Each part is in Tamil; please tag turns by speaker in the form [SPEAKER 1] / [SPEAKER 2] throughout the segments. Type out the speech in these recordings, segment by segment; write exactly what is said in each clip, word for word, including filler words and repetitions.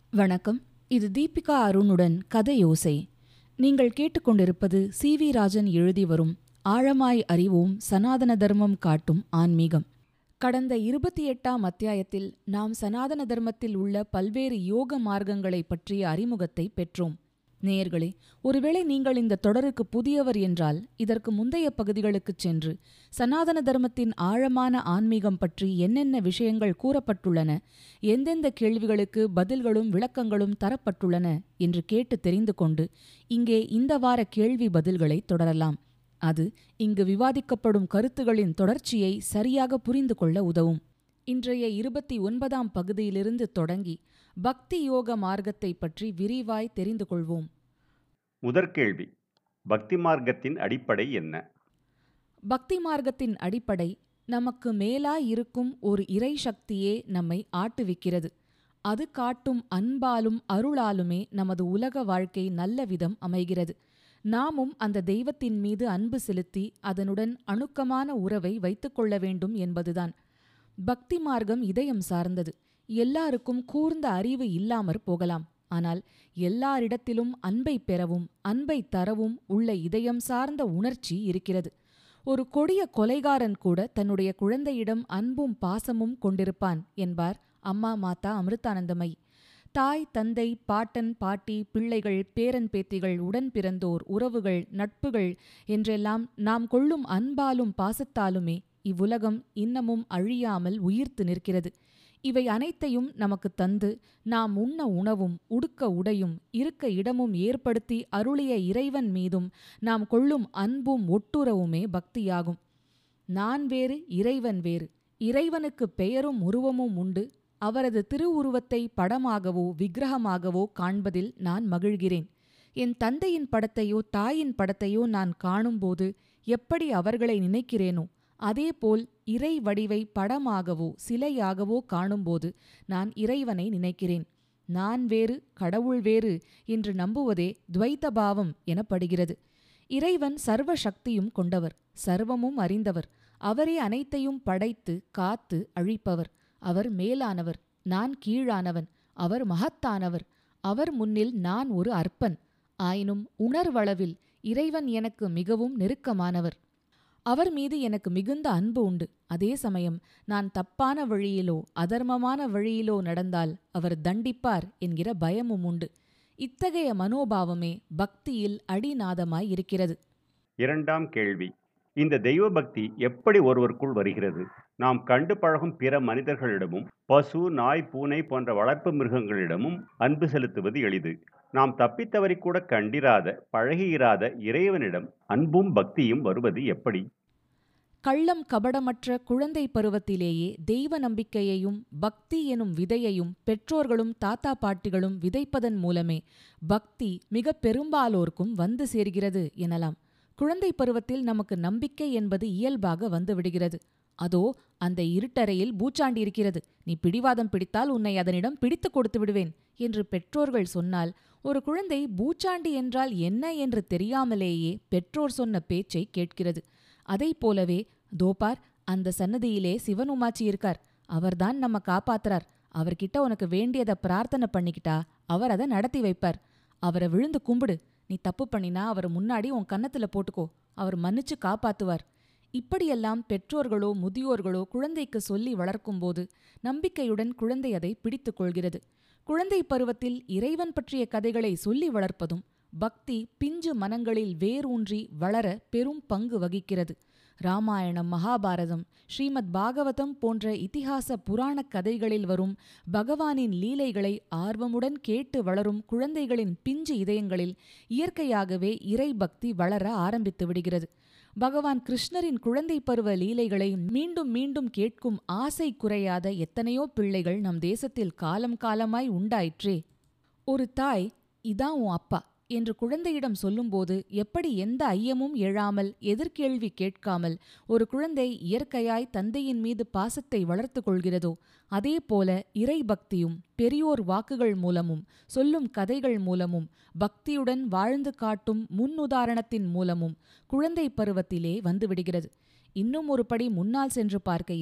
[SPEAKER 1] வணக்கம். இது தீபிகா அருணுடன் கதையோசை. நீங்கள் கேட்டுக்கொண்டிருப்பது சி வி ராஜன் எழுதி வரும் ஆழமாய் அறிவோம் சனாதன தர்மம் காட்டும் ஆன்மீகம். கடந்த இருபத்தி எட்டாம் அத்தியாயத்தில் நாம் சனாதன தர்மத்தில் உள்ள பல்வேறு யோக மார்க்கங்களை பற்றிய அறிமுகத்தை பெற்றோம். நேயர்களே, ஒருவேளை நீங்கள் இந்த தொடருக்கு புதியவர் என்றால் இதற்கு முந்தைய பகுதிகளுக்குச் சென்று சனாதன தர்மத்தின் ஆழமான ஆன்மீகம் பற்றி என்னென்ன விஷயங்கள் கூறப்பட்டுள்ளன, எந்தெந்த கேள்விகளுக்கு பதில்களும் விளக்கங்களும் தரப்பட்டுள்ளன என்று கேட்டு தெரிந்து கொண்டு இங்கே இந்த வார கேள்வி பதில்களை தொடரலாம். அது இங்கு விவாதிக்கப்படும் கருத்துகளின் தொடர்ச்சியை சரியாக புரிந்து கொள்ள உதவும். இன்றைய இருபத்தி ஒன்பதாம் பகுதியிலிருந்து தொடங்கி பக்தி யோக மார்க்கத்தை பற்றி விரிவாய் தெரிந்து கொள்வோம்.
[SPEAKER 2] முதற் கேள்வி: பக்தி மார்க்கத்தின் அடிப்படை என்ன?
[SPEAKER 1] பக்தி மார்க்கத்தின் அடிப்படை நமக்கு மேலாய் இருக்கும் ஒரு இறை சக்தியே நம்மை ஆட்டுவிக்கிறது. அது காட்டும் அன்பாலும் அருளாலுமே நமது உலக வாழ்க்கை நல்ல விதம் அமைகிறது. நாமும் அந்த தெய்வத்தின் மீது அன்பு செலுத்தி அதனுடன் அணுக்கமான உறவை வைத்துக்கொள்ள வேண்டும் என்பதுதான். பக்தி மார்க்கம் இதயம் சார்ந்தது. எல்லாருக்கும் கூர்ந்த அறிவு இல்லாமற் போகலாம். ஆனால் எல்லாரிடத்திலும் அன்பை பெறவும் அன்பை தரவும் உள்ள இதயம் சார்ந்த உணர்ச்சி இருக்கிறது. ஒரு கொடிய கொலைகாரன் கூட தன்னுடைய குழந்தையிடம் அன்பும் பாசமும் கொண்டிருப்பான் என்பார் அம்மா மாதா அமிர்தானந்தமயி. தாய், தந்தை, பாட்டன், பாட்டி, பிள்ளைகள், பேரன் பேத்திகள், உடன் பிறந்தோர், உறவுகள், நட்புகள் என்றெல்லாம் நாம் கொள்ளும் அன்பாலும் பாசத்தாலுமே இவ்வுலகம் இன்னமும் அழியாமல் உயிர்த்து நிற்கிறது. இவை அனைத்தையும் நமக்கு தந்து நாம் உண்ண உணவும் உடுக்க உடையும் இருக்க இடமும் ஏற்படுத்தி அருளிய இறைவன் மீதும் நாம் கொள்ளும் அன்பும் ஒட்டுறவுமே பக்தியாகும். நான் வேறு, இறைவன் வேறு. இறைவனுக்கு பெயரும் உருவமும் உண்டு. அவரது திருவுருவத்தை படமாகவோ விக்கிரகமாகவோ காண்பதில் நான் மகிழ்கிறேன். என் தந்தையின் படத்தையோ தாயின் படத்தையோ நான் காணும்போது எப்படி அவர்களை நினைக்கிறேனோ அதேபோல் இறை வடிவை படமாகவோ சிலையாகவோ காணும்போது நான் இறைவனை நினைக்கிறேன். நான் வேறு, கடவுள் வேறு என்று நம்புவதே துவைத்த பாவம் எனப்படுகிறது. இறைவன் சர்வ சக்தியும் கொண்டவர், சர்வமும் அறிந்தவர். அவரே அனைத்தையும் படைத்து காத்து அழிப்பவர். அவர் மேலானவர், நான் கீழானவன். அவர் மகத்தானவர். அவர் முன்னில் நான் ஒரு அற்பன். ஆயினும் உணர்வளவில் இறைவன் எனக்கு மிகவும் நெருக்கமானவர். அவர் மீது எனக்கு மிகுந்த அன்பு உண்டு. அதே சமயம் நான் தப்பான வழியிலோ அதர்மமான வழியிலோ நடந்தால் அவர் தண்டிப்பார் என்கிற பயமும் உண்டு. இத்தகைய மனோபாவமே பக்தியில் அடிநாதமாய் இருக்கிறது.
[SPEAKER 2] இரண்டாம் கேள்வி: இந்த தெய்வ பக்தி எப்படி ஒருவருக்குள் வருகிறது? நாம் கண்டு பழகும் பிற மனிதர்களிடமும் பசு, நாய், பூனை போன்ற வளர்ப்பு மிருகங்களிடமும் அன்பு செலுத்துவது எளிது. நாம் தப்பித்தவரை கூட கண்டிராத பழகியிராத இறைவனிடம் அன்பும் பக்தியும் வருவது எப்படி?
[SPEAKER 1] கள்ளம் கபடமற்ற குழந்தை பருவத்திலேயே தெய்வ நம்பிக்கையையும் பக்தி எனும் விதையையும் பெற்றோர்களும் தாத்தா பாட்டிகளும் விதைப்பதன் மூலமே பக்தி மிக பெரும்பாலோர்க்கும் வந்து சேர்கிறது எனலாம். குழந்தை பருவத்தில் நமக்கு நம்பிக்கை என்பது இயல்பாக வந்துவிடுகிறது. அதோ அந்த இருட்டறையில் பூச்சாண்டி இருக்கிறது, நீ பிடிவாதம் பிடித்தால் உன்னை அதனிடம் பிடித்து கொடுத்து விடுவேன் என்று பெற்றோர்கள் சொன்னால் ஒரு குழந்தை பூச்சாண்டி என்றால் என்ன என்று தெரியாமலேயே பெற்றோர் சொன்ன பேச்சை கேட்கிறது. அதை போலவே தோபார், அந்த சன்னதியிலே சிவன் உமாச்சி இருக்கார், அவர்தான் நம்ம காப்பாத்துறார், அவர்கிட்ட உனக்கு வேண்டியதை பிரார்த்தனை பண்ணிக்கிட்டா அவர் அதை நடத்தி வைப்பார், அவரை விழுந்து கும்பிடு, நீ தப்பு பண்ணினா அவர் முன்னாடி உன் கன்னத்துல போட்டுக்கோ, அவர் மன்னிச்சு காப்பாத்துவார். இப்படியெல்லாம் பெற்றோர்களோ முதியோர்களோ குழந்தைக்கு சொல்லி வளர்க்கும்போது நம்பிக்கையுடன் குழந்தை அதை பிடித்து கொள்கிறது. குழந்தை பருவத்தில் இறைவன் பற்றிய கதைகளை சொல்லி வளர்ப்பதும் பக்தி பிஞ்சு மனங்களில் வேரூன்றி வளர பெரும் பங்கு வகிக்கிறது. ராமாயணம், மகாபாரதம், ஸ்ரீமத் பாகவதம் போன்ற இதிகாச புராணக் கதைகளில் வரும் பகவானின் லீலைகளை ஆர்வமுடன் கேட்டு வளரும் குழந்தைகளின் பிஞ்சு இதயங்களில் இயற்கையாகவே இறை பக்தி வளர ஆரம்பித்து விடுகிறது. பகவான் கிருஷ்ணரின் குழந்தை பருவ லீலைகளை மீண்டும் மீண்டும் கேட்கும் ஆசை குறையாத எத்தனையோ பிள்ளைகள் நம் தேசத்தில் காலம் காலமாய் உண்டாயிற்றே. ஒரு தாய், இதான் உன் அப்பா என்று குழந்தையிடம் சொல்லும்போது எப்படி எந்த ஐயமும் எழாமல் எதிர்கேள்வி கேட்காமல் ஒரு குழந்தை இயற்கையாய் தந்தையின் மீது பாசத்தை வளர்த்து கொள்கிறதோ அதே போல இறை பக்தியும் பெரியோர் வாக்குகள் மூலமும் சொல்லும் கதைகள் மூலமும் பக்தியுடன் வாழ்ந்து காட்டும் முன்னுதாரணத்தின் மூலமும் குழந்தை பருவத்திலே வந்துவிடுகிறது. இன்னும் ஒரு படி முன்னால் சென்று பார்க்கையில்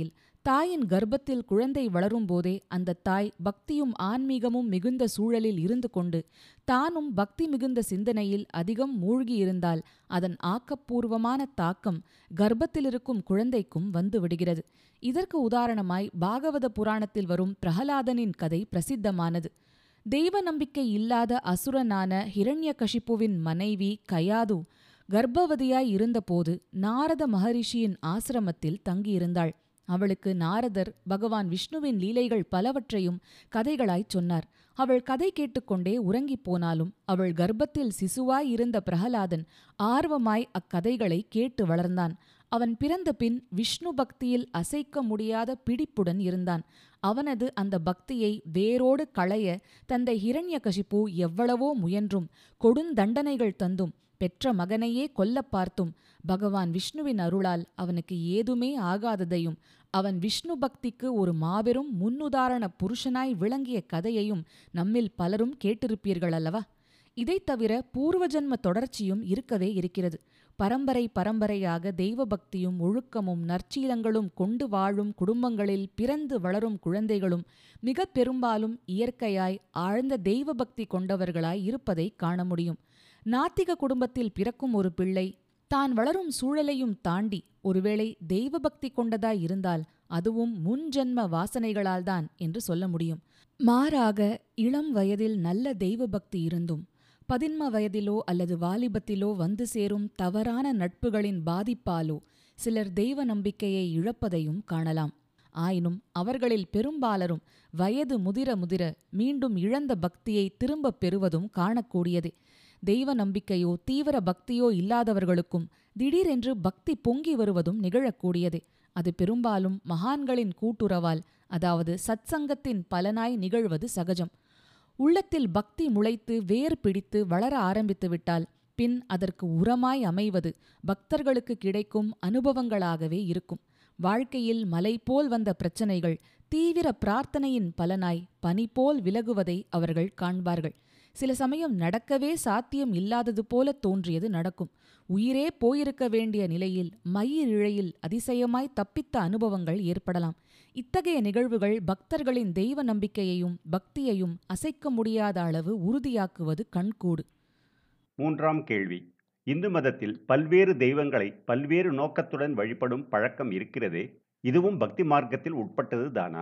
[SPEAKER 1] தாயின் கர்ப்பத்தில் குழந்தை வளரும்போதே அந்த தாய் பக்தியும் ஆன்மீகமும் மிகுந்த சூழலில் இருந்து கொண்டு தானும் பக்தி மிகுந்த சிந்தனையில் அதிகம் மூழ்கியிருந்தால் அதன் ஆக்கப்பூர்வமான தாக்கம் கர்ப்பத்திலிருக்கும் குழந்தைக்கும் வந்து விடுகிறது. இதற்கு உதாரணமாய் பாகவத புராணத்தில் வரும் பிரகலாதனின் கதை பிரசித்தமானது. தெய்வ நம்பிக்கை இல்லாத அசுரனான ஹிரண்யகசிப்புவின் மனைவி கயாது கர்ப்பவதியாய் இருந்தபோது நாரத மகரிஷியின் ஆசிரமத்தில் தங்கியிருந்தாள். அவளுக்கு நாரதர் பகவான் விஷ்ணுவின் லீலைகள் பலவற்றையும் கதைகளாய்ச் சொன்னார். அவள் கதை கேட்டுக்கொண்டே உறங்கிப் போனாலும் அவள் கர்ப்பத்தில் சிசுவாய் இருந்த பிரகலாதன் ஆர்வமாய் அக்கதைகளை கேட்டு வளர்ந்தான். அவன் பிறந்த பின் விஷ்ணு பக்தியில் அசைக்க முடியாத பிடிப்புடன் இருந்தான். அவனது அந்த பக்தியை வேரோடு களைய தந்தை ஹிரண்யகசிப்பு எவ்வளவோ முயன்றும் கொடுந்தண்டனைகள் தந்தும் பெற்ற மகனையே கொல்லப் பார்த்தும் பகவான் விஷ்ணுவின் அருளால் அவனுக்கு ஏதுமே ஆகாததையும் அவன் விஷ்ணு பக்திக்கு ஒரு மாபெரும் முன்னுதாரண புருஷனாய் விளங்கிய கதையையும் நம்மில் பலரும் கேட்டிருப்பீர்கள் அல்லவா? இதைத் தவிர பூர்வ ஜன்ம தொடர்ச்சியும் இருக்கவே இருக்கிறது. பரம்பரை பரம்பரையாக தெய்வ பக்தியும் ஒழுக்கமும் நற்சீலங்களும் கொண்டு வாழும் குடும்பங்களில் பிறந்து வளரும் குழந்தைகளும் மிக பெரும்பாலும் இயற்கையாய் ஆழ்ந்த தெய்வ பக்தி கொண்டவர்களாய் இருப்பதை காண முடியும். நாத்திக குடும்பத்தில் பிறக்கும் ஒரு பிள்ளை தான் வளரும் சூழலையும் தாண்டி ஒருவேளை தெய்வ பக்தி கொண்டதாய் இருந்தால் அதுவும் முன்ஜன்ம வாசனைகளால்தான் என்று சொல்ல முடியும். மாறாக இளம் வயதில் நல்ல தெய்வ பக்தி இருந்தும் பதின்ம வயதிலோ அல்லது வாலிபத்திலோ வந்து சேரும் தவறான நட்புகளின் பாதிப்பாலோ சிலர் தெய்வ நம்பிக்கையை இழப்பதையும் காணலாம். ஆயினும் அவர்களில் பெரும்பாலரும் வயது முதிர முதிர மீண்டும் இழந்த பக்தியை திரும்பப் பெறுவதும் காணக்கூடியதே. தெய்வ நம்பிக்கையோ தீவிர பக்தியோ இல்லாதவர்களுக்கும் திடீரென்று பக்தி பொங்கி வருவதும் நிகழக்கூடியதே. அது பெரும்பாலும் மகான்களின் கூட்டுறவால், அதாவது சத்சங்கத்தின் பலனாய் நிகழ்வது சகஜம். உள்ளத்தில் பக்தி முளைத்து வேர் பிடித்து வளர ஆரம்பித்து விட்டால் பின் அதற்கு உரமாய் அமைவது பக்தர்களுக்கு கிடைக்கும் அனுபவங்களாகவே இருக்கும். வாழ்க்கையில் மலை போல் வந்த பிரச்சனைகள் தீவிர பிரார்த்தனையின் பலனாய் பனி போல் விலகுவதை அவர்கள் காண்பார்கள். சில சமயம் நடக்கவே சாத்தியம் இல்லாதது போல தோன்றியது நடக்கும். உயிரே போயிருக்க வேண்டிய நிலையில் மயிரிழையில் அதிசயமாய் தப்பித்த அனுபவங்கள் ஏற்படலாம். இத்தகைய நிகழ்வுகள் பக்தர்களின் தெய்வ நம்பிக்கையையும் பக்தியையும் அசைக்க முடியாத அளவு உறுதியாக்குவது கண்கூடு.
[SPEAKER 2] மூன்றாம் கேள்வி. இந்து மதத்தில் பல்வேறு தெய்வங்களை பல்வேறு நோக்கத்துடன் வழிபடும் பழக்கம் இருக்கிறதே, இதுவும் பக்தி மார்க்கத்தில் உட்பட்டது தானா?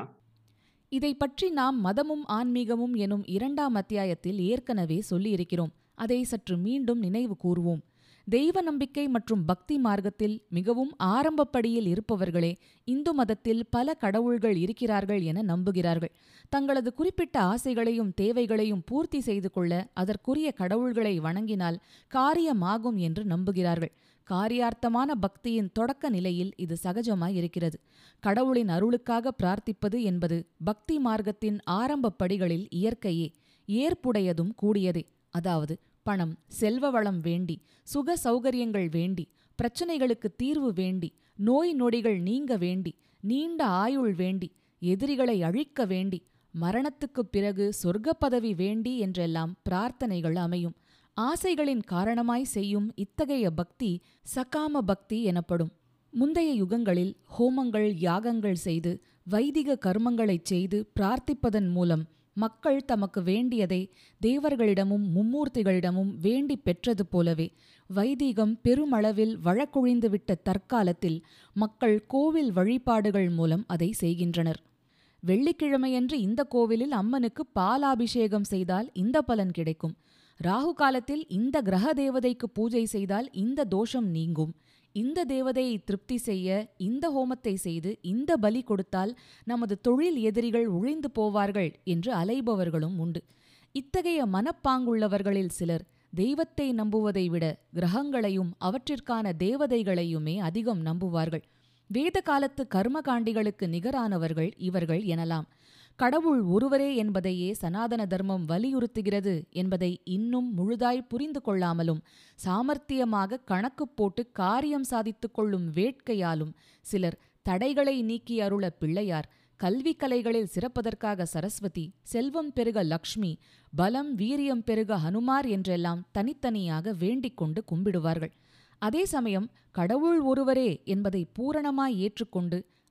[SPEAKER 1] இதை பற்றி நாம் மதமும் ஆன்மீகமும் எனும் இரண்டாம் அத்தியாயத்தில் ஏற்கனவே சொல்லியிருக்கிறோம். அதை சற்று மீண்டும் நினைவு கூறுவோம். தெய்வ நம்பிக்கை மற்றும் பக்தி மார்க்கத்தில் மிகவும் ஆரம்பப்படியில் இருப்பவர்களே இந்து மதத்தில் பல கடவுள்கள் இருக்கிறார்கள் என நம்புகிறார்கள். தங்களது குறிப்பிட்ட ஆசைகளையும் தேவைகளையும் பூர்த்தி செய்து கொள்ள அதற்குரிய கடவுள்களை வணங்கினால் காரியமாகும் என்று நம்புகிறார்கள். காரியார்த்தமான பக்தியின் தொடக்க நிலையில் இது சகஜமாயிருக்கிறது. கடவுளின் அருளுக்காக பிரார்த்திப்பது என்பது பக்தி மார்க்கத்தின் ஆரம்ப படிகளில் இயற்கையே, ஏற்புடையதும் கூடியதே. அதாவது பணம், செல்வ வளம் வேண்டி, சுக சௌகரியங்கள் வேண்டி, பிரச்சனைகளுக்கு தீர்வு வேண்டி, நோய் நொடிகள் நீங்க வேண்டி, நீண்ட ஆயுள் வேண்டி, எதிரிகளை அழிக்க வேண்டி, மரணத்துக்குப் பிறகு சொர்க்க பதவி வேண்டி என்றெல்லாம் பிரார்த்தனைகள் அமையும். ஆசைகளின் காரணமாய் செய்யும் இத்தகைய பக்தி சகாம பக்தி எனப்படும். முந்தைய யுகங்களில் ஹோமங்கள் யாகங்கள் செய்து வைதிக கர்மங்களைச் செய்து பிரார்த்திப்பதன் மூலம் மக்கள் தமக்கு வேண்டியதை தேவர்களிடமும் மும்மூர்த்திகளிடமும் வேண்டி பெற்றது போலவே வைதீகம் பெருமளவில் வழக்கொழிந்துவிட்ட தற்காலத்தில் மக்கள் கோவில் வழிபாடுகள் மூலம் அதை செய்கின்றனர். வெள்ளிக்கிழமையன்று இந்த கோவிலில் அம்மனுக்கு பாலாபிஷேகம் செய்தால் இந்த பலன் கிடைக்கும். ராகு காலத்தில் இந்த கிரக தேவதைக்கு பூஜை செய்தால் இந்த தோஷம் நீங்கும். இந்த தேவதையை திருப்தி செய்ய இந்த ஹோமத்தை செய்து இந்த பலி கொடுத்தால் நமது தொழில் எதிரிகள் ஒழிந்து போவார்கள் என்று அலைபவர்களும் உண்டு. இத்தகைய மனப்பாங்குள்ளவர்களில் சிலர் தெய்வத்தை நம்புவதை விட கிரகங்களையும் அவற்றிற்கான தேவதைகளையுமே அதிகம் நம்புவார்கள். வேத காலத்து கர்மகாண்டிகளுக்கு நிகரானவர்கள் இவர்கள் எனலாம். கடவுள் ஒருவரே என்பதையே சனாதன தர்மம் வலியுறுத்துகிறது என்பதை இன்னும் முழுதாய் புரிந்து கொள்ளாமலும் சாமர்த்தியமாக கணக்கு போட்டு காரியம் சாதித்து கொள்ளும் வேட்கையாலும் சிலர் தடைகளை நீக்கி அருள பிள்ளையார், கல்வி கலைகளில் சிறப்பதற்காக சரஸ்வதி, செல்வம் பெருக லக்ஷ்மி, பலம் வீரியம் பெருக ஹனுமார் என்றெல்லாம் தனித்தனியாக வேண்டிக் கொண்டு கும்பிடுவார்கள். அதே சமயம் கடவுள் ஒருவரே என்பதை பூரணமாய் ஏற்றுக்கொண்டு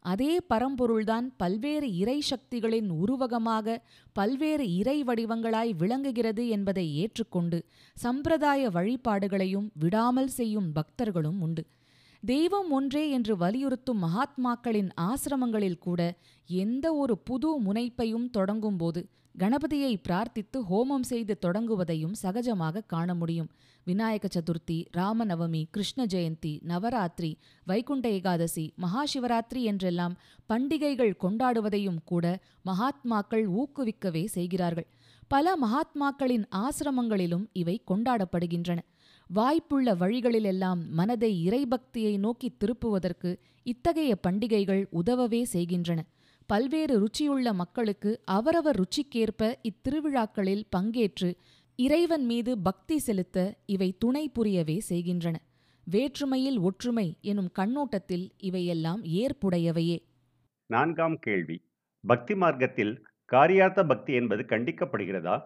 [SPEAKER 1] அதே பரம்பொருள்தான் பல்வேறு இறை சக்திகளின் உருவகமாக பல்வேறு இறை வடிவங்களாய் விளங்குகிறது என்பதை ஏற்றுக்கொண்டு சம்பிரதாய வழிபாடுகளையும் விடாமல் செய்யும் பக்தர்களும் உண்டு. தெய்வம் ஒன்றே என்று வலியுறுத்தும் மகாத்மாக்களின் ஆசிரமங்களில் கூட எந்த ஒரு புது முனைப்பையும் தொடங்கும்போது கணபதியை பிரார்த்தித்து ஹோமம் செய்து தொடங்குவதையும் சகஜமாக காண முடியும். விநாயக சதுர்த்தி, ராமநவமி, கிருஷ்ண ஜெயந்தி, நவராத்திரி, வைகுண்ட ஏகாதசி, மகாசிவராத்திரி என்றெல்லாம் பண்டிகைகள் கொண்டாடுவதையும் கூட மகாத்மாக்கள் ஊக்குவிக்கவே செய்கிறார்கள். பல மகாத்மாக்களின் ஆசிரமங்களிலும் இவை கொண்டாடப்படுகின்றன. வாய்ப்புள்ள வழிகளிலெல்லாம் மனதை இறைபக்தியை நோக்கி திருப்புவதற்கு இத்தகைய பண்டிகைகள் உதவவே செய்கின்றன. பல்வேறு ருச்சியுள்ள மக்களுக்கு அவரவர் ருச்சிக்கேற்ப இத்திருவிழாக்களில் பங்கேற்று இறைவன் மீது பக்தி செலுத்த இவை துணை புரியவே செய்கின்றன. வேற்றுமையில் ஒற்றுமை எனும் கண்ணோட்டத்தில் இவையெல்லாம் ஏற்புடையவையே.
[SPEAKER 2] நான்காம் கேள்வி. பக்தி மார்க்கத்தில் காரியார்த்த பக்தி என்பது கண்டிக்கப்படுகிறதா?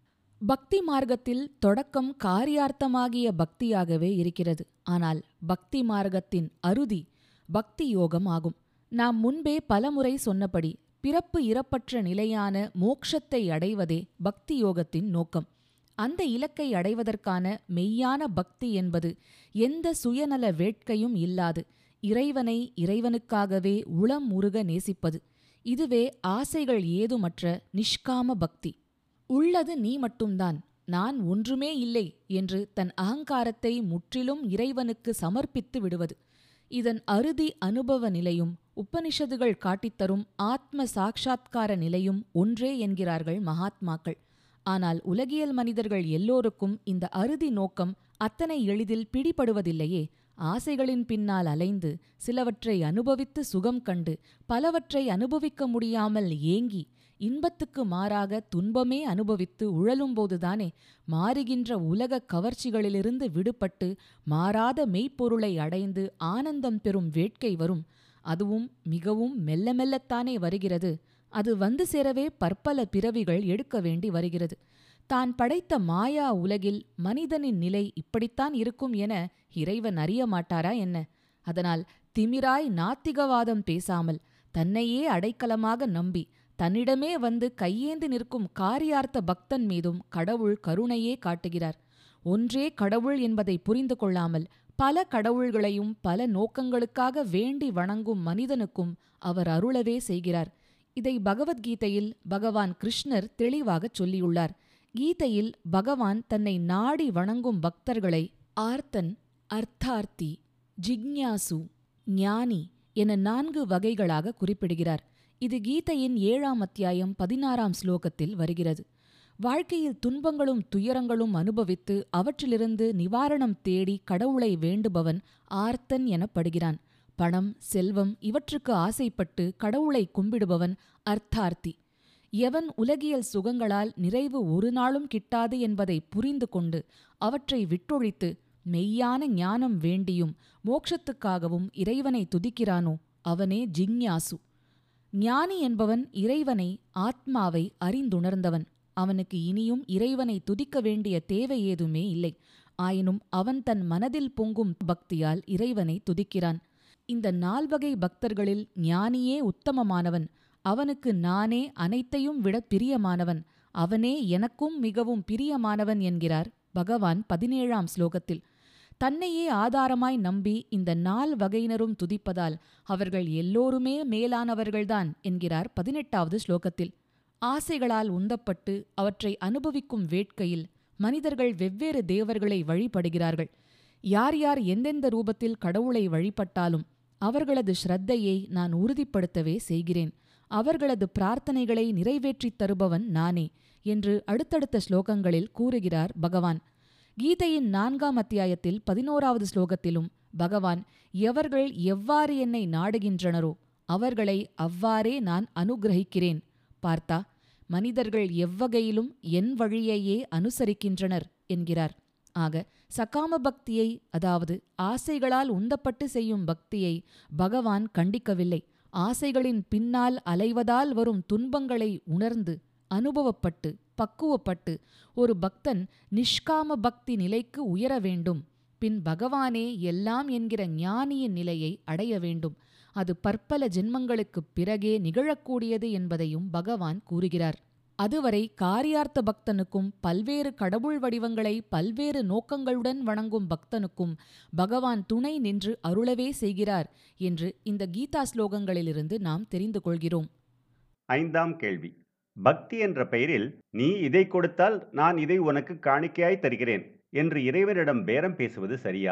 [SPEAKER 1] பக்தி மார்க்கத்தில் தொடக்கம் காரியார்த்தமாகிய பக்தியாகவே இருக்கிறது. ஆனால் பக்தி மார்க்கத்தின் அறுதி பக்தி யோகம் ஆகும். நாம் முன்பே பலமுறை சொன்னபடி பிறப்பு இறப்பற்ற நிலையான மோக்ஷத்தை அடைவதே பக்தி யோகத்தின் நோக்கம். அந்த இலக்கை அடைவதற்கான மெய்யான பக்தி என்பது எந்த சுயநல வேட்கையும் இல்லாது இறைவனை இறைவனுக்காகவே உளம் உருக நேசிப்பது. இதுவே ஆசைகள் ஏதுமற்ற நிஷ்காம பக்தி. உள்ளது நீ மட்டும்தான், நான் ஒன்றுமே இல்லை என்று தன் அகங்காரத்தை முற்றிலும் இறைவனுக்கு சமர்ப்பித்து விடுவது. இதன் அறுதி அனுபவ நிலையும் உபனிஷதுகள் காட்டித்தரும் ஆத்ம சாட்சா்கார நிலையும் ஒன்றே என்கிறார்கள் மகாத்மாக்கள். ஆனால் உலகியல் மனிதர்கள் எல்லோருக்கும் இந்த அறுதி நோக்கம் அத்தனை எளிதில் பிடிபடுவதில்லையே. ஆசைகளின் பின்னால் அலைந்து சிலவற்றை அனுபவித்து சுகம் கண்டு பலவற்றை அனுபவிக்க முடியாமல் ஏங்கி இன்பத்துக்கு மாறாக துன்பமே அனுபவித்து உழலும்போதுதானே மாறுகின்ற உலக கவர்ச்சிகளிலிருந்து விடுபட்டு மாறாத மெய்ப்பொருளை அடைந்து ஆனந்தம் பெறும் வேட்கை வரும். அதுவும் மிகவும் மெல்ல மெல்லத்தானே வருகிறது. அது வந்து சேரவே பற்பல பிறவிகள் எடுக்க வேண்டி வருகிறது. தான் படைத்த மாயா உலகில் மனிதனின் நிலை இப்படித்தான் இருக்கும் என இறைவன் அறிய மாட்டாரா என்ன? அதனால் திமிராய் நாத்திகவாதம் பேசாமல் தன்னையே அடைக்கலமாக நம்பி தன்னிடமே வந்து கையேந்து நிற்கும் காரியார்த்த பக்தன் மீதும் கடவுள் கருணையே காட்டுகிறார். ஒன்றே கடவுள் என்பதை புரிந்து கொள்ளாமல் பல கடவுள்களையும் பல நோக்கங்களுக்காக வேண்டி வணங்கும் மனிதனுக்கும் அவர் அருளவே செய்கிறார். இதை பகவத்கீதையில் பகவான் கிருஷ்ணர் தெளிவாகச் சொல்லியுள்ளார். கீதையில் பகவான் தன்னை நாடி வணங்கும் பக்தர்களை ஆர்த்தன், அர்த்தார்த்தி, ஜிக்ஞாசு, ஞானி என நான்கு வகைகளாக குறிப்பிடுகிறார். இது கீதையின் ஏழாம் அத்தியாயம் பதினாறாம் ஸ்லோகத்தில் வருகிறது. வாழ்க்கையில் துன்பங்களும் துயரங்களும் அனுபவித்து அவற்றிலிருந்து நிவாரணம் தேடி கடவுளை வேண்டுபவன் ஆர்த்தன் எனப்படுகிறான். பணம், செல்வம் இவற்றுக்கு ஆசைப்பட்டு கடவுளை கும்பிடுபவன் அர்த்தார்த்தி. எவன் உலகியல் சுகங்களால் நிறைவு ஒரு நாளும் கிட்டாது என்பதை புரிந்து கொண்டு அவற்றை விட்டொழித்து மெய்யான ஞானம் வேண்டியும் மோட்சத்துக்காகவும் இறைவனை துதிக்கிறானோ அவனே ஜிஞ்ஞாசு. ஞானி என்பவன் இறைவனை, ஆத்மாவை அறிந்துணர்ந்தவன். அவனுக்கு இனியும் இறைவனை துதிக்க வேண்டிய தேவை ஏதுமே இல்லை. ஆயினும் அவன் தன் மனதில் பொங்கும் பக்தியால் இறைவனை துதிக்கிறான். இந்த நால்வகை பக்தர்களில் ஞானியே உத்தமமானவன். அவனுக்கு நானே அனைத்தையும் விட பிரியமானவன். அவனே எனக்கும் மிகவும் பிரியமானவன் என்கிறார் பகவான் பதினேழாம் ஸ்லோகத்தில். தன்னையே ஆதாரமாய் நம்பி இந்த நால் வகையினரும் துதிப்பதால் அவர்கள் எல்லோருமே மேலானவர்கள்தான் என்கிறார் பதினெட்டாவது ஸ்லோகத்தில். ஆசைகளால் உந்தப்பட்டு அவற்றை அனுபவிக்கும் வேட்கையில் மனிதர்கள் வெவ்வேறு தேவர்களை வழிபடுகிறார்கள். யார் யார் எந்தெந்த ரூபத்தில் கடவுளை வழிபட்டாலும் அவர்களது ஸ்ரத்தையை நான் உறுதிப்படுத்தவே செய்கிறேன். அவர்களது பிரார்த்தனைகளை நிறைவேற்றித் தருபவன் நானே என்று அடுத்தடுத்த ஸ்லோகங்களில் கூறுகிறார் பகவான். கீதையின் நான்காம் அத்தியாயத்தில் பதினோராவது ஸ்லோகத்திலும் பகவான் எவர்கள் எவ்வாறு என்னை நாடுகின்றனரோ அவர்களை அவ்வாறே நான் அனுக்கிரகிக்கிறேன். பார்த்தா, மனிதர்கள் எவ்வகையிலும் என் வழியையே அனுசரிக்கின்றனர் என்கிறார். ஆக சகாம பக்தியை, அதாவது ஆசைகளால் உந்தப்பட்டு செய்யும் பக்தியை பகவான் கண்டிக்கவில்லை. ஆசைகளின் பின்னால் அலைவதால் வரும் துன்பங்களை உணர்ந்து அனுபவப்பட்டு பக்குவப்பட்டு ஒரு பக்தன் நிஷ்காம பக்தி நிலைக்கு உயர வேண்டும். பின் பகவானே எல்லாம் என்கிற ஞானியின் நிலையை அடைய வேண்டும். அது பற்பல ஜென்மங்களுக்குப் பிறகே நிகழக்கூடியது என்பதையும் பகவான் கூறுகிறார். அதுவரை காரியார்த்த பக்தனுக்கும் பல்வேறு கடவுள் வடிவங்களை பல்வேறு நோக்கங்களுடன் வணங்கும் பக்தனுக்கும் பகவான் துணை நின்று அருளவே செய்கிறார் என்று இந்த கீதா ஸ்லோகங்களிலிருந்து நாம் தெரிந்து கொள்கிறோம்.
[SPEAKER 2] ஐந்தாம் கேள்வி. பக்தி என்ற பெயரில் நீ இதை கொடுத்தால் நான் இதை உனக்கு காணிக்கையாய் தருகிறேன் என்று இறைவனிடம் பேரம் பேசுவது சரியா?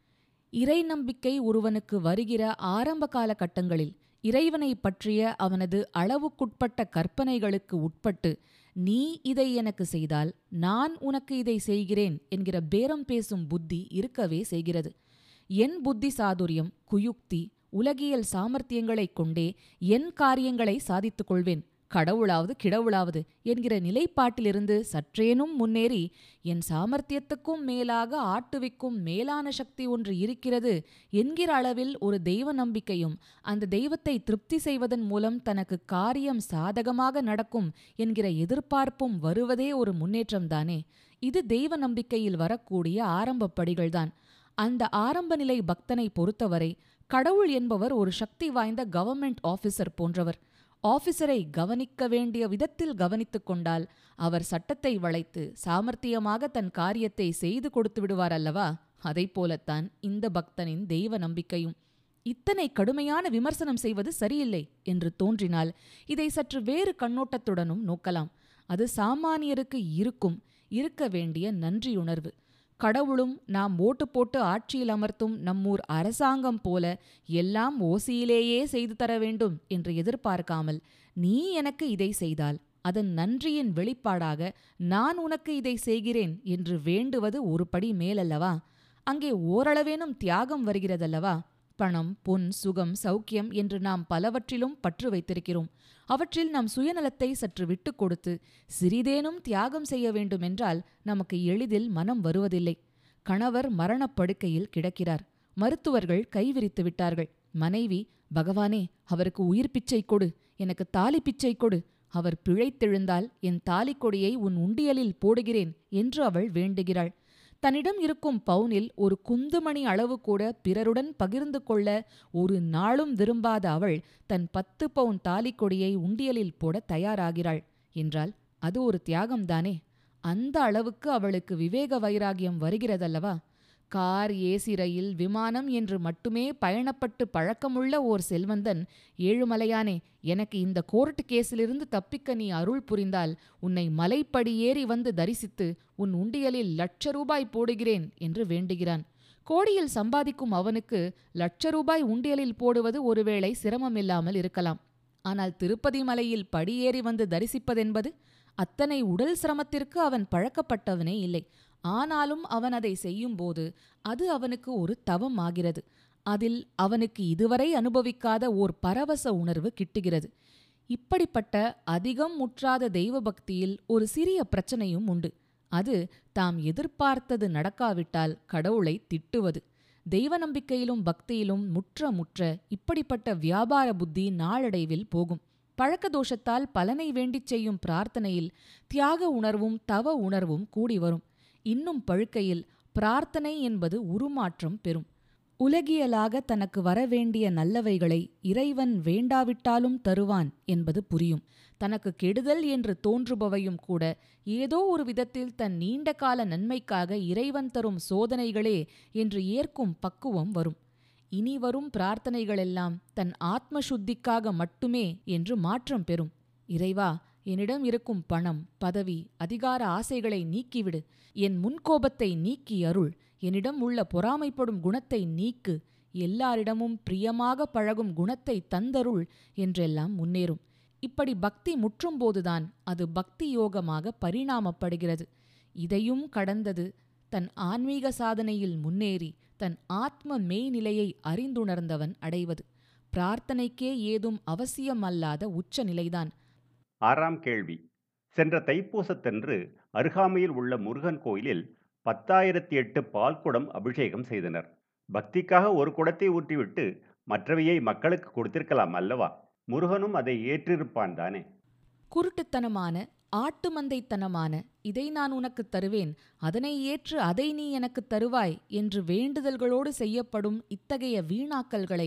[SPEAKER 1] இறை நம்பிக்கை ஒருவனுக்கு வருகிற ஆரம்ப காலகட்டங்களில் இறைவனை பற்றிய அவனது அளவுக்குட்பட்ட கற்பனைகளுக்கு உட்பட்டு நீ இதை எனக்கு செய்தால் நான் உனக்கு இதை செய்கிறேன் என்கிற பேரம் பேசும் புத்தி இருக்கவே செய்கிறது. என் புத்தி சாதுரியம், குயுக்தி, உலகியல் சாமர்த்தியங்களைக் கொண்டே என் காரியங்களை சாதித்துக் கொள்வேன், கடவுளாவது கிடவுளாவது என்கிற நிலைப்பாட்டிலிருந்து சற்றேனும் முன்னேறி என் சாமர்த்தியத்துக்கும் மேலாக ஆட்டுவிக்கும் மேலான சக்தி ஒன்று இருக்கிறது என்கிற அளவில் ஒரு தெய்வ நம்பிக்கையும் அந்த தெய்வத்தை திருப்தி செய்வதன் மூலம் தனக்கு காரியம் சாதகமாக நடக்கும் என்கிற எதிர்பார்ப்பும் வருவதே ஒரு முன்னேற்றம்தானே. இது தெய்வ நம்பிக்கையில் வரக்கூடிய ஆரம்ப படிகள்தான். அந்த ஆரம்ப நிலை பக்தனை பொறுத்தவரை கடவுள் என்பவர் ஒரு சக்தி வாய்ந்த கவர்மெண்ட் ஆபீசர் போன்றவர். ஆபீசரை கவனிக்க வேண்டிய விதத்தில் கவனித்துக் கொண்டால் அவர் சட்டத்தை வளைத்து சாமர்த்தியமாக தன் காரியத்தை செய்து கொடுத்து விடுவார் அல்லவா? அதைப்போலத்தான் இந்த பக்தனின் தெய்வ நம்பிக்கையும். இத்தனை கடுமையான விமர்சனம் செய்வது சரியில்லை என்று தோன்றினால் இதை சற்று வேறு கண்ணோட்டத்துடனும் நோக்கலாம். அது சாமானியருக்கு இருக்கும் இருக்க வேண்டிய நன்றியுணர்வு. கடவுளும் நாம் ஓட்டு போட்டு ஆட்சியில் அமர்த்தும் நம்மூர் அரசாங்கம் போல எல்லாம் ஓசியிலேயே செய்து தர வேண்டும் என்று எதிர்பார்க்காமல் நீ எனக்கு இதை செய்தால் அதன் நன்றியின் வெளிப்பாடாக நான் உனக்கு இதை செய்கிறேன் என்று வேண்டுவது ஒரு படி மேலல்லவா? அங்கே ஓரளவேனும் தியாகம் வருகிறதல்லவா? பணம், பொன், சுகம், சௌக்கியம் என்று நாம் பலவற்றிலும் பற்று வைத்திருக்கிறோம். அவற்றில் நம் சுயநலத்தை சற்று விட்டு கொடுத்து சிறிதேனும் தியாகம் செய்ய வேண்டுமென்றால் நமக்கு எளிதில் மனம் வருவதில்லை. கணவர் மரணப்படுக்கையில் கிடக்கிறார். மருத்துவர்கள் கைவிரித்து விட்டார்கள். மனைவி, பகவானே அவருக்கு உயிர் பிச்சை கொடு, எனக்கு தாலி பிச்சை கொடு, அவர் பிழைத்தெழுந்தால் என் தாலிக்கொடியை உன் உண்டியலில் போடுகிறேன் என்று அவள் வேண்டுகிறாள். தன்னிடம் இருக்கும் பவுனில் ஒரு குந்துமணி அளவு கூட பிறருடன் பகிர்ந்து கொள்ள ஒரு நாளும் விரும்பாத அவள் தன் பத்து பவுன் தாலிக்கொடியை உண்டியலில் போட தயாராகிறாள் என்றால் அது ஒரு தியாகம்தானே. அந்த அளவுக்கு அவளுக்கு விவேக வைராகியம் வருகிறதல்லவா? கார், ஏசி ரயில், விமானம் என்று மட்டுமே பயணப்பட்டு பழக்கமுள்ள ஓர் செல்வந்தன், ஏழுமலையானே, எனக்கு இந்த கோர்ட்டு கேஸிலிருந்து தப்பிக்க நீ அருள் புரிந்தால் உன்னை மலைப்படி ஏறி வந்து தரிசித்து உன் உண்டியலில் லட்ச ரூபாய் போடுகிறேன் என்று வேண்டுகிறான். கோடியில் சம்பாதிக்கும் அவனுக்கு லட்ச ரூபாய் உண்டியலில் போடுவது ஒருவேளை சிரமமில்லாமல் இருக்கலாம். ஆனால் திருப்பதி மலையில் படியேறி வந்து தரிசிப்பதென்பது அத்தனை உடல் சிரமத்திற்கு அவன் பழக்கப்பட்டவனே இல்லை. ஆனாலும் அவன் அதை செய்யும்போது அது அவனுக்கு ஒரு தவம் ஆகிறது. அதில் அவனுக்கு இதுவரை அனுபவிக்காத ஓர் பரவச உணர்வு கிட்டுகிறது. இப்படிப்பட்ட அதிகம் முற்றாத தெய்வ பக்தியில் ஒரு சிறிய பிரச்சனையும் உண்டு. அது தாம் எதிர்பார்த்தது நடக்காவிட்டால் கடவுளை திட்டுவது. தெய்வ நம்பிக்கையிலும் பக்தியிலும் முற்ற முற்ற இப்படிப்பட்ட வியாபார புத்தி நாளடைவில் போகும். பழக்க தோஷத்தால் பலனை வேண்டிச் செய்யும் பிரார்த்தனையில் தியாக உணர்வும் தவ உணர்வும் கூடி வரும். இன்னும் பழுக்கையில் பிரார்த்தனை என்பது உருமாற்றம் பெறும். உலகியலாக தனக்கு வரவேண்டிய நல்லவைகளை இறைவன் வேண்டாவிட்டாலும் தருவான் என்பது புரியும். தனக்கு கெடுதல் என்று தோன்றுபவையும் கூட ஏதோ ஒரு விதத்தில் தன் நீண்ட கால நன்மைக்காக இறைவன் தரும் சோதனைகளே என்று ஏற்கும் பக்குவம் வரும். இனி வரும் பிரார்த்தனைகளெல்லாம் தன் ஆத்ம சுத்திக்காக மட்டுமே என்று மாற்றம் பெறும். இறைவா, என்னிடம் இருக்கும் பணம், பதவி, அதிகார ஆசைகளை நீக்கிவிடு. என் முன்கோபத்தை நீக்கி அருள். என்னிடம் உள்ள பொறாமைப்படும் குணத்தை நீக்கு. எல்லாரிடமும் பிரியமாக பழகும் குணத்தை தந்தருள் என்றெல்லாம் முன்னேறும். இப்படி பக்தி முற்றும்போதுதான் அது பக்தி யோகமாக பரிணாமப்படுகிறது. இதையும் கடந்தது தன் ஆன்மீக சாதனையில் முன்னேறி தன் ஆத்ம மெய்நிலையை அறிந்துணர்ந்தவன் அடைவது பிரார்த்தனைக்கே ஏதும் அவசியமல்லாத உச்ச நிலைதான்.
[SPEAKER 2] ஆறாம் கேள்வி. சென்ற தைப்பூசத்தன்று அருகாமையில் உள்ள முருகன் கோயிலில் பத்தாயிரத்தி எட்டு பால்குடம் அபிஷேகம் செய்தனர். பக்திக்காக ஒரு குடத்தை ஊற்றிவிட்டு மற்றவையை மக்களுக்கு கொடுத்திருக்கலாம் அல்லவா? முருகனும் அதை ஏற்றிருப்பான் தானே?
[SPEAKER 1] குருட்டுத்தனமான, ஆட்டுமந்தைத்தனமான இதை நான் உனக்கு தருவேன், அதனை ஏற்று அதை நீ எனக்கு தருவாய் என்று வேண்டுதல்களோடு செய்யப்படும் இத்தகைய வீணாக்கல்களை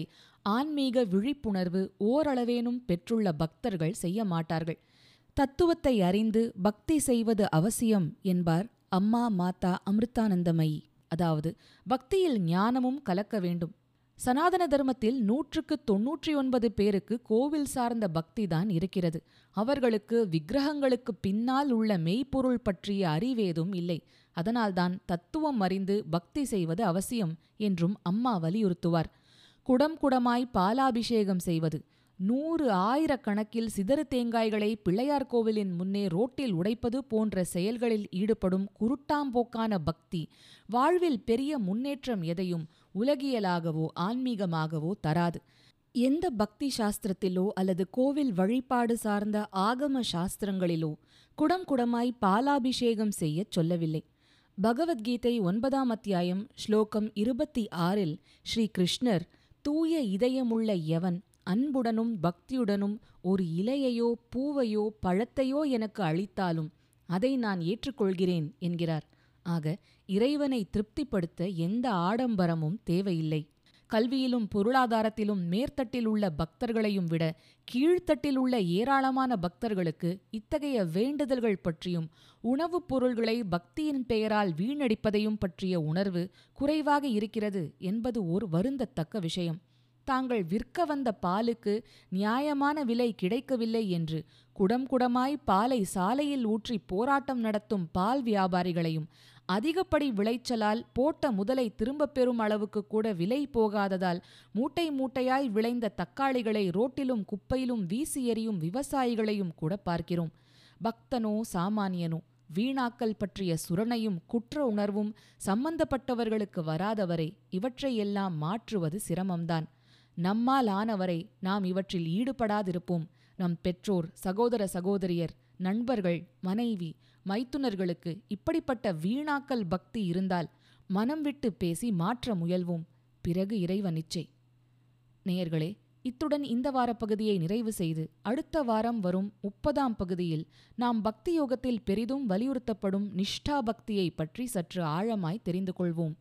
[SPEAKER 1] ஆன்மீக விழிப்புணர்வு ஓரளவேனும் பெற்றுள்ள பக்தர்கள் செய்ய மாட்டார்கள். தத்துவத்தை அறிந்து பக்தி செய்வது அவசியம் என்பார் அம்மா மாதா அமிர்தானந்தமயி. அதாவது பக்தியில் ஞானமும் கலக்க வேண்டும். சனாதன தர்மத்தில் நூற்றுக்கு தொன்னூற்றி ஒன்பது பேருக்கு கோவில் சார்ந்த பக்திதான் இருக்கிறது. அவர்களுக்கு விக்கிரகங்களுக்கு பின்னால் உள்ள மெய்ப்பொருள் பற்றிய அறிவேதும் இல்லை. அதனால்தான் தத்துவம் அறிந்து பக்தி செய்வது அவசியம் என்றும் அம்மா வலியுறுத்துவார். குடம் குடமாய் பாலாபிஷேகம் செய்வது, நூறு ஆயிரக்கணக்கில் சிதறு தேங்காய்களை பிள்ளையார் கோவிலின் முன்னே ரோட்டில் உடைப்பது போன்ற செயல்களில் ஈடுபடும் குருட்டாம்போக்கான பக்தி வாழ்வில் பெரிய முன்னேற்றம் எதையும் உலகியலாகவோ ஆன்மீகமாகவோ தராது. எந்த பக்தி சாஸ்திரத்திலோ அல்லது கோவில் வழிபாடு சார்ந்த ஆகம சாஸ்திரங்களிலோ குடம் குடமாய் பாலாபிஷேகம் செய்யச் சொல்லவில்லை. பகவத்கீதை ஒன்பதாம் அத்தியாயம் ஸ்லோகம் இருபத்தி ஆறில் ஸ்ரீ கிருஷ்ணர், தூய இதயமுள்ள எவன் அன்புடனும் பக்தியுடனும் ஒரு இலையையோ பூவையோ பழத்தையோ எனக்கு அளித்தாலும் அதை நான் ஏற்றுக்கொள்கிறேன் என்கிறார். ஆக இறைவனை திருப்திப்படுத்த எந்த ஆடம்பரமும் தேவையில்லை. கல்வியிலும் பொருளாதாரத்திலும் மேற்தட்டில் உள்ள பக்தர்களையும் விட கீழ்த்தட்டில் உள்ள ஏராளமான பக்தர்களுக்கு இத்தகைய வேண்டுதல்கள் பற்றியும் உணவுப் பொருள்களை பக்தியின் பெயரால் வீணடிப்பதையும் பற்றிய உணர்வு குறைவாக இருக்கிறது என்பது ஓர் வருந்தத்தக்க விஷயம். தாங்கள் விற்க வந்த பாலுக்கு நியாயமான விலை கிடைக்கவில்லை என்று குடம் குடமாய் பாலை சாலையில் ஊற்றி போராட்டம் நடத்தும் பால் வியாபாரிகளையும், அதிகப்படி விளைச்சலால் போட்ட முதலை திரும்பப் பெறும் அளவுக்கு கூட விலை போகாததால் மூட்டை மூட்டையாய் விளைந்த தக்காளிகளை ரோட்டிலும் குப்பையிலும் வீசி எறியும் விவசாயிகளையும் கூட பார்க்கிறோம். பக்தனோ சாமானியனோ வீணாக்கல் பற்றிய சுரணையும் குற்ற உணர்வும் சம்பந்தப்பட்டவர்களுக்கு வராதவரை இவற்றையெல்லாம் மாற்றுவது சிரமம்தான். நம்மால் ஆனவரை நாம் இவற்றில் ஈடுபடாதிருப்போம். நம் பெற்றோர், சகோதர சகோதரியர், நண்பர்கள், மனைவி, மைத்துனர்களுக்கு இப்படிப்பட்ட வீணாக்கல் பக்தி இருந்தால் மனம் விட்டு பேசி மாற்ற முயல்வோம். பிறகு இறைவன் இச்சை. நேயர்களே, இத்துடன் இந்த வார பகுதியை நிறைவு செய்து அடுத்த வாரம் வரும் முப்பதாம் பகுதியில் நாம் பக்தி யோகத்தில் பெரிதும் வலியுறுத்தப்படும் நிஷ்டா பக்தியை பற்றி சற்று ஆழமாய் தெரிந்து கொள்வோம்.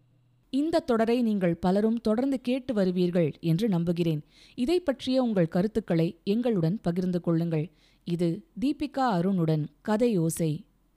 [SPEAKER 1] இந்த தொடரை நீங்கள் பலரும் தொடர்ந்து கேட்டு வருவீர்கள் என்று நம்புகிறேன். இதை பற்றிய உங்கள் கருத்துக்களை எங்களுடன் பகிர்ந்து கொள்ளுங்கள். இது தீபிகா அருணுடன் கதை ஓசை.